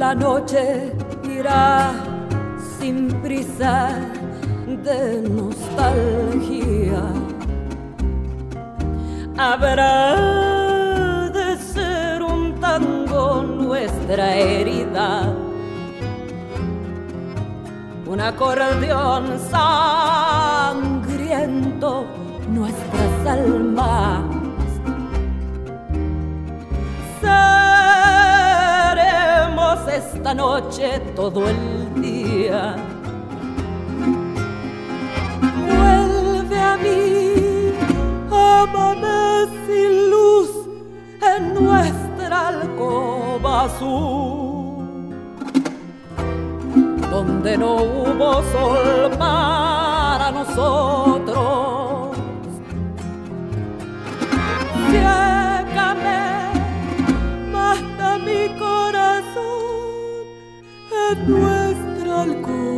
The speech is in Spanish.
La noche irá sin prisa de nostalgia. Habrá de ser un tango nuestra herida, un acordeón sangriento nuestras almas. Seremos esta noche todo el día. Vuelve a mí, amame sin luz en nuestra alcoba azul, donde no hubo sol para nosotros. Ciégame, mata mi corazón en nuestra alcoba.